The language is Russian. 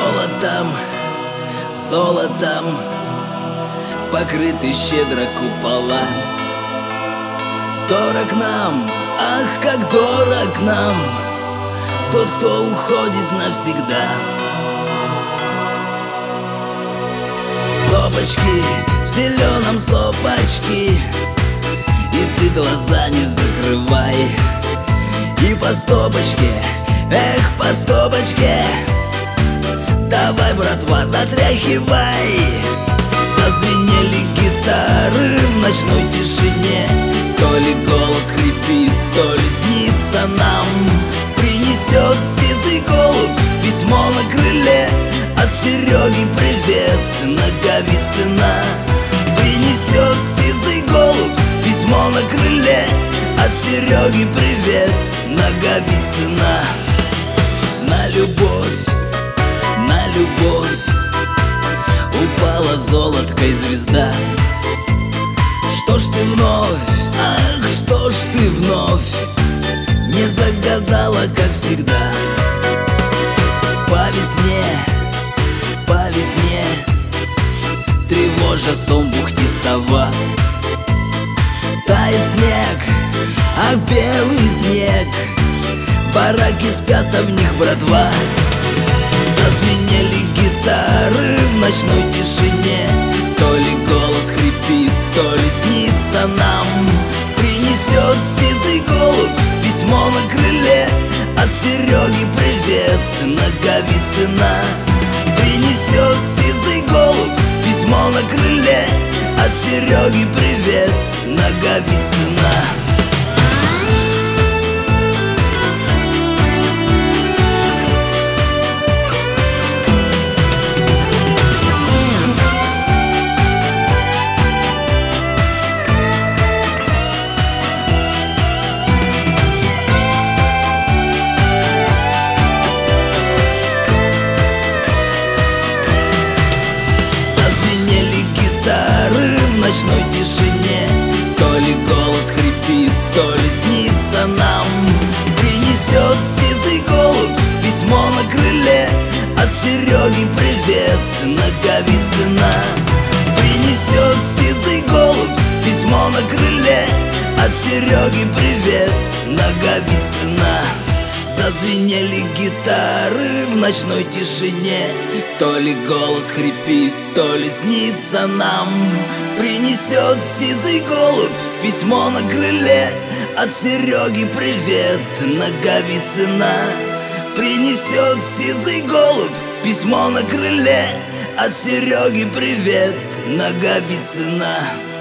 Золотом, золотом покрыты щедро купола. Дорог нам, ах, как дорог нам тот, кто уходит навсегда. Сопочки в зеленом сопочки, и ты глаза не закрывай. И по стопочке, эх, по стопочке, давай, братва, затряхивай. Зазвенели гитары в ночной тишине, то ли голос хрипит, то ли снится нам. Принесет сизый голубь письмо на крыле, от Сереги привет, Наговицына. Принесет сизый голубь письмо на крыле, от Сереги привет, Наговицына. На любовь, на любовь упала золоткой звезда. Что ж ты вновь, ах, что ж ты вновь не загадала, как всегда. По весне, тревожа сон бухтит сова. Тает снег, ах, белый снег, бараки спят, а в них братва. Зазвенели гитары в ночной тишине, то ли голос хрипит, то ли снится нам. Принесет сизый голубь письмо на крыле, от Сереги привет, Наговицына. Принесет сизый голубь письмо на крыле, от Сереги привет, Наговицына. В ночной тишине, то ли голос хрипит, то ли снится нам. Принесет сизый голубь письмо на крыле, от Сереги привет, Наговицына. Принесет сизый голубь письмо на крыле, от Сереги привет, Наговицына. Зазвенели гитары в ночной тишине, то ли голос хрипит, то ли снится нам. Принесет сизый голубь письмо на крыле, от Сереги привет, Наговицына. Принесет сизый голубь письмо на крыле, от Сереги привет, Наговицына.